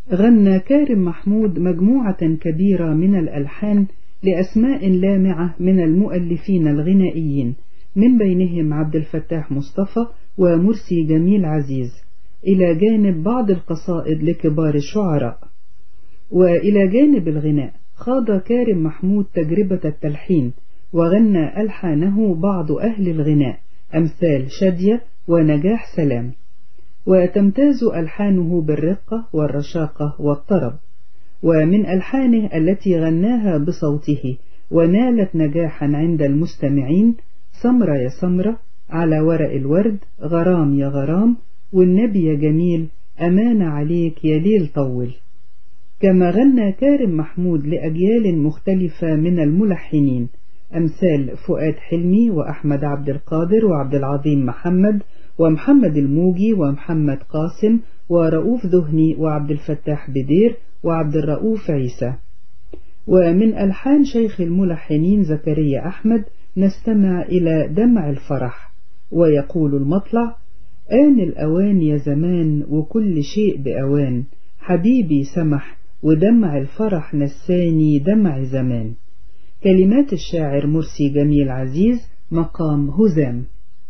غنى كارم محمود مجموعة كبيرة من الألحان لأسماء لامعة من المؤلفين الغنائيين، من بينهم عبد الفتاح مصطفى ومرسي جميل عزيز، إلى جانب بعض القصائد لكبار الشعراء. وإلى جانب الغناء خاض كارم محمود تجربة التلحين، وغنى ألحانه بعض أهل الغناء أمثال شادية ونجاح سلام، وتمتاز ألحانه بالرقة والرشاقة والطرب. ومن ألحانه التي غناها بصوته ونالت نجاحا عند المستمعين سمرة يا سمرة، على ورق الورد، غرام يا غرام، والنبي يا جميل، أمان عليك يا ليل طول. كما غنى كارم محمود لأجيال مختلفة من الملحنين أمثال فؤاد حلمي وأحمد عبد القادر وعبد العظيم محمد ومحمد الموجي ومحمد قاسم ورؤوف ذهني وعبد الفتاح بدير وعبد الرؤوف عيسى. ومن ألحان شيخ الملحنين زكريا أحمد نستمع إلى دمع الفرح. ويقول المطلع: آن الأوان يا زمان وكل شيء بأوان، حبيبي سمح ودمع الفرح نساني دمع زمان. كلمات الشاعر مرسي جميل عزيز، مقام هزام.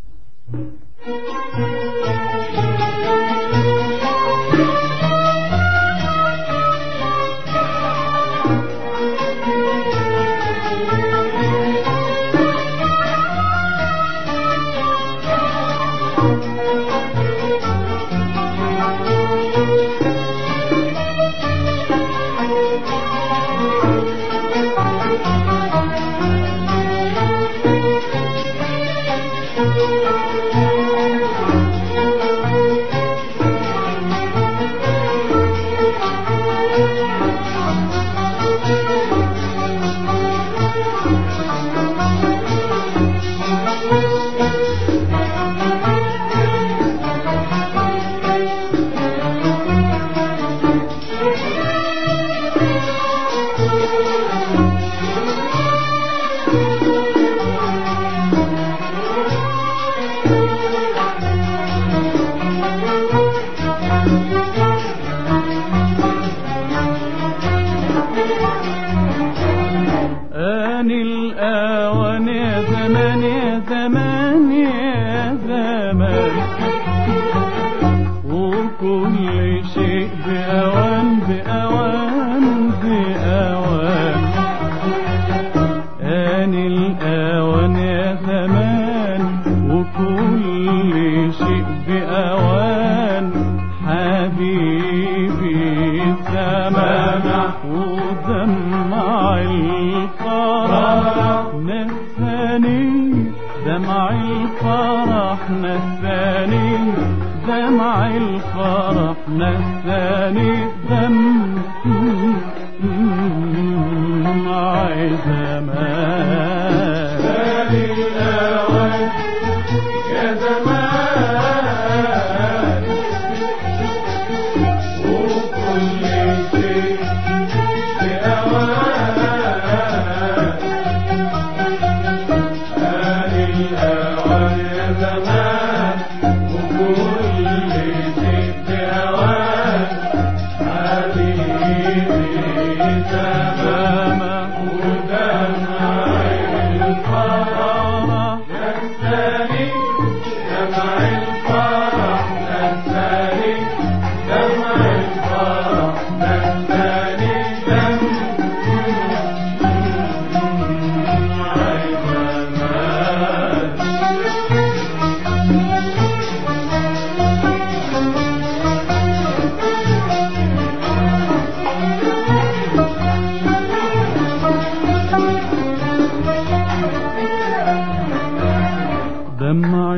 دمع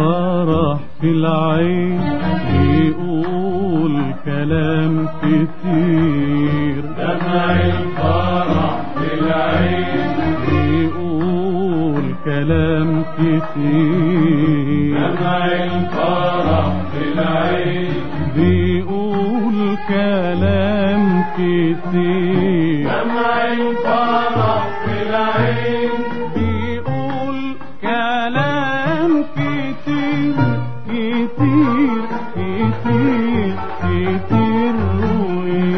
الفرح في العين بيقول كلام كتير، دمع الفرح في العين بيقول كلام كتير، دمع الفرح في العين بيقول كلام كتير، دمع الفرح في العين بيقول كلام كتير كتير كتير كتير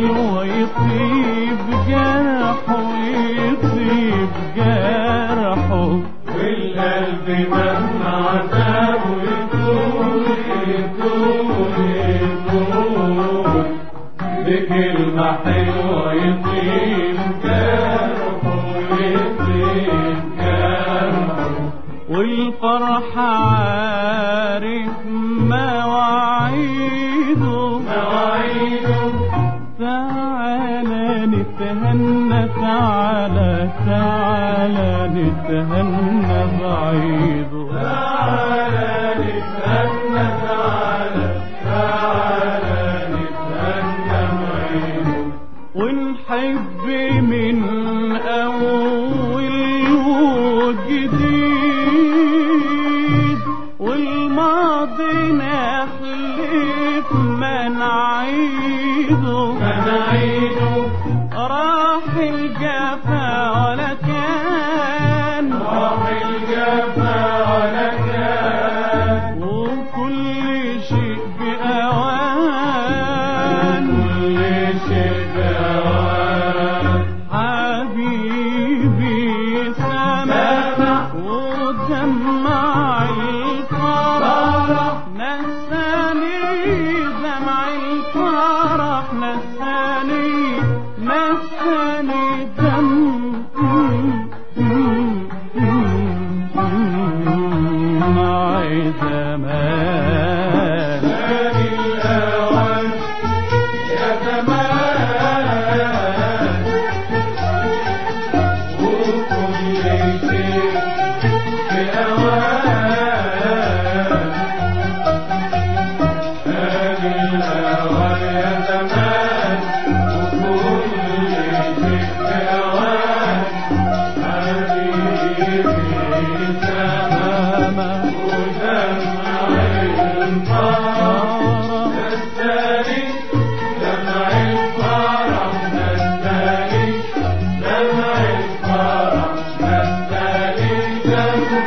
حلوة يطيب جرحه يطيب جرحه، والقلب مهما عذابه يطول يطول يطول، بكلمة حلوة يطيب جرحه يطيب جرحه، والفرح عارف مواعيده مواعيده. تعالى نتهنى تعالى تعالى نتهنى بعيده، تعالى نتهنى تعالى تعالى نتهنى بعيده، ونحب من أول وجديد، والماضي نحلف ما نعيده، راح الجفا ولا كان، راح الجفا ولا كان، وكل شيء بأوان، كل شيء بأوان. حبيبي سمع ودمع الفرح نساني، دمع الفرح نساني نساني دمع زمان. نادي الأوان يا زمان، وكل شيء بأوان. نادي الأوان يا زمان، وكل شيء بأوان. حبيبي سما ودمع الفرح نساني، دمع الفرح نساني، دمع الفرح نساني، دمع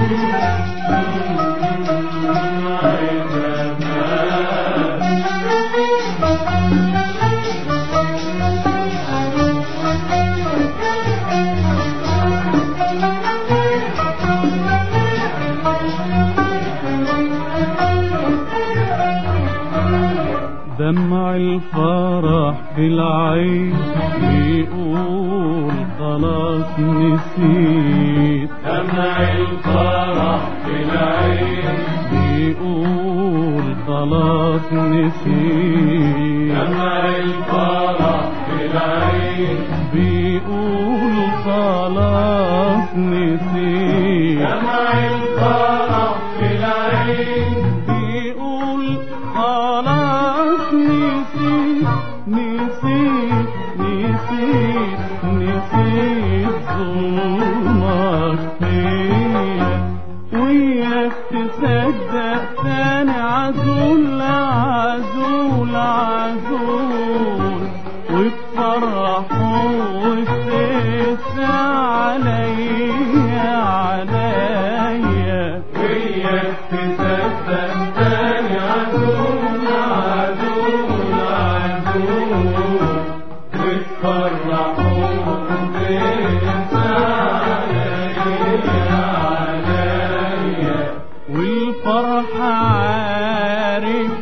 دمع الفرح في العين بيقول خلاص نسيت، دمع الفرح في العين بيقول خلاص نسيت، دمع الفرح في العين بيقول خلاص نسيت، دمع الفرح في العين بيقول خلاص نسيت نسيت نسيت نسيت ظلمك فيا، وياك تصدق تاني عزول عزول عزول، وتفرحوا وتقسى عليا عليا، وياك تصدق تاني عزول عزول عزول، وتفرحوا وتنسى عليا عليا، والفرح عارف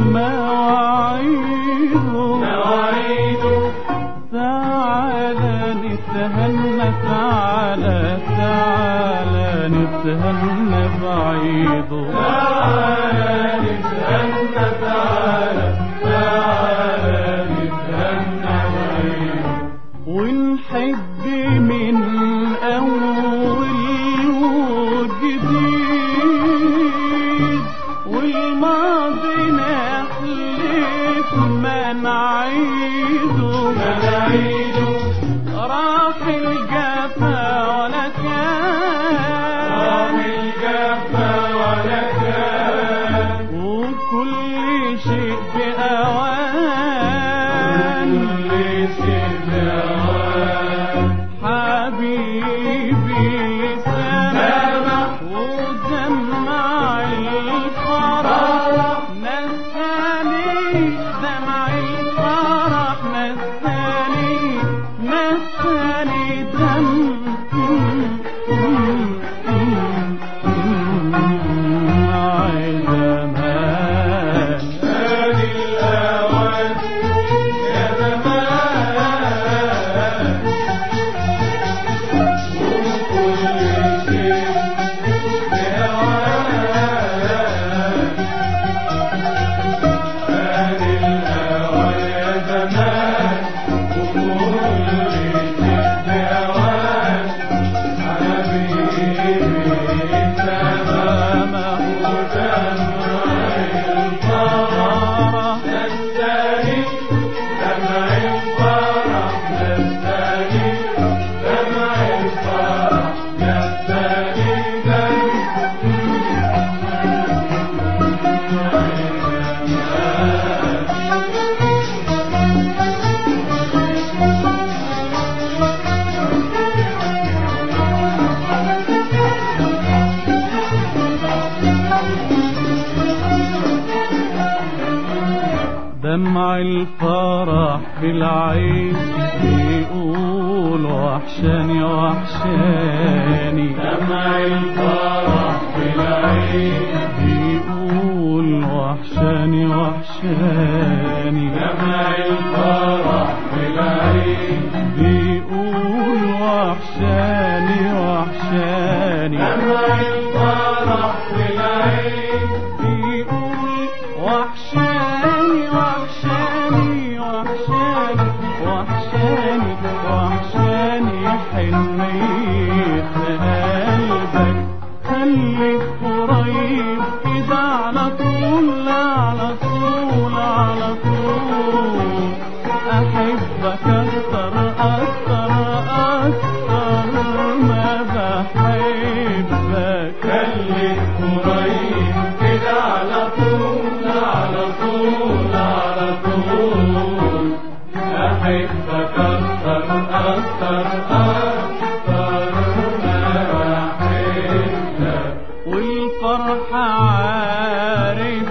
مواعيده مواعيده. تعالى نتهنى تعالى تعالى نتهنى بعيده، تعالى نتهنى تعالى تعالى نتهنى بعيده، ونحب من أول وجديد، والماضي نحلف ما نعيده، راح الجفا ولا كان، راح الجفا ولا كان، وكل شيء بأوان، كل شيء بأوان. حبيبي في العين بيقول وحشاني وحشاني، دمع الفرح في العين بيقول وحشاني وحشاني، دمع الفرح في العين بيقول وحشاني وحشاني، دمع الفرح في العين بيقول وحشاني وحشاني وحشاني وحشاني وحشاني حنية قلبك، خليك قريب كده على طول على طول على طول، أحبك أكتر أكتر أكتر ما بحبك، خليك قريب كده على طول على طول على طول، أحبك أكتر أكتر أكتر ما بحبك، والفرح عارف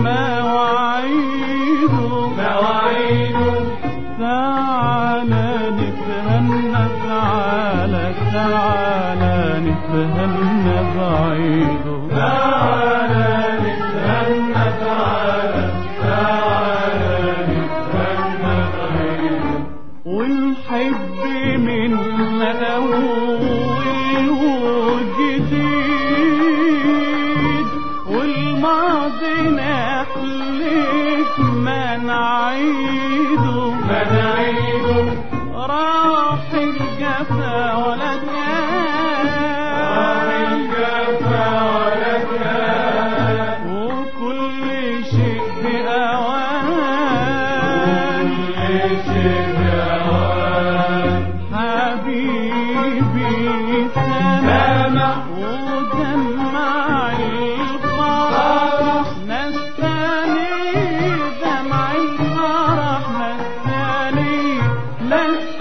مواعيده مواعيده تعالى نتهنى تعالى تعالى نتهنى بعيده، تعالى نتهنى تعالى تعالى نتهنى بعيده، ونحب من أول وجديد، والماضي نحلف ما نعيده، ما نعيده راح الجفا ولا راح كان، الجفا ولا كان، وكل شيء بأوان، كل شيء بأوان، حبيبي سامع ودمع الفرح نستني، دمع الفرح نستني